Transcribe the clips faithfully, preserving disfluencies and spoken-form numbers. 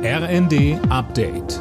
R N D Update.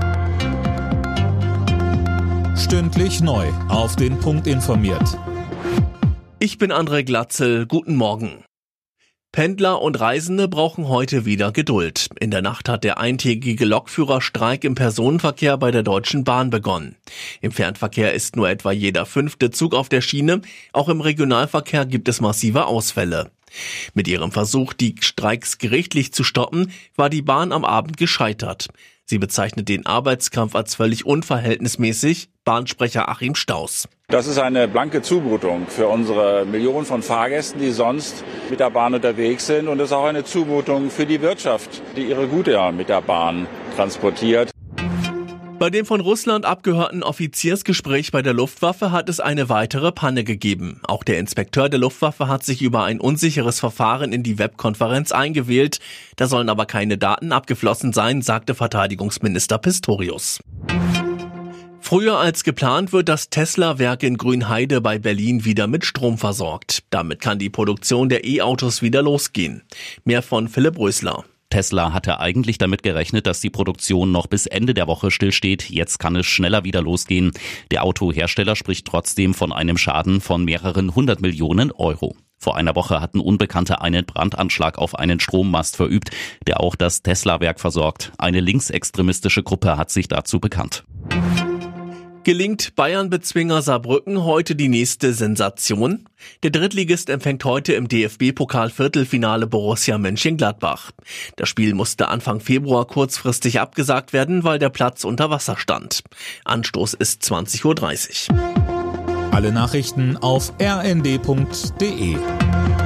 Stündlich neu auf den Punkt informiert. Ich bin André Glatzel, guten Morgen. Pendler und Reisende brauchen heute wieder Geduld. In der Nacht hat der eintägige Lokführerstreik im Personenverkehr bei der Deutschen Bahn begonnen. Im Fernverkehr ist nur etwa jeder fünfte Zug auf der Schiene. Auch im Regionalverkehr gibt es massive Ausfälle. Mit ihrem Versuch, die Streiks gerichtlich zu stoppen, war die Bahn am Abend gescheitert. Sie bezeichnet den Arbeitskampf als völlig unverhältnismäßig. Bahnsprecher Achim Staus. Das ist eine blanke Zumutung für unsere Millionen von Fahrgästen, die sonst mit der Bahn unterwegs sind. Und es ist auch eine Zumutung für die Wirtschaft, die ihre Güter mit der Bahn transportiert. Bei dem von Russland abgehörten Offiziersgespräch bei der Luftwaffe hat es eine weitere Panne gegeben. Auch der Inspekteur der Luftwaffe hat sich über ein unsicheres Verfahren in die Webkonferenz eingewählt. Da sollen aber keine Daten abgeflossen sein, sagte Verteidigungsminister Pistorius. Früher als geplant wird das Tesla-Werk in Grünheide bei Berlin wieder mit Strom versorgt. Damit kann die Produktion der E-Autos wieder losgehen. Mehr von Philipp Rösler. Tesla hatte eigentlich damit gerechnet, dass die Produktion noch bis Ende der Woche stillsteht. Jetzt kann es schneller wieder losgehen. Der Autohersteller spricht trotzdem von einem Schaden von mehreren hundert Millionen Euro. Vor einer Woche hatten Unbekannte einen Brandanschlag auf einen Strommast verübt, der auch das Tesla-Werk versorgt. Eine linksextremistische Gruppe hat sich dazu bekannt. Gelingt Bayern-Bezwinger Saarbrücken heute die nächste Sensation? Der Drittligist empfängt heute im D F B-Pokal-Viertelfinale Borussia Mönchengladbach. Das Spiel musste Anfang Februar kurzfristig abgesagt werden, weil der Platz unter Wasser stand. Anstoß ist zwanzig Uhr dreißig. Alle Nachrichten auf r n d punkt d e.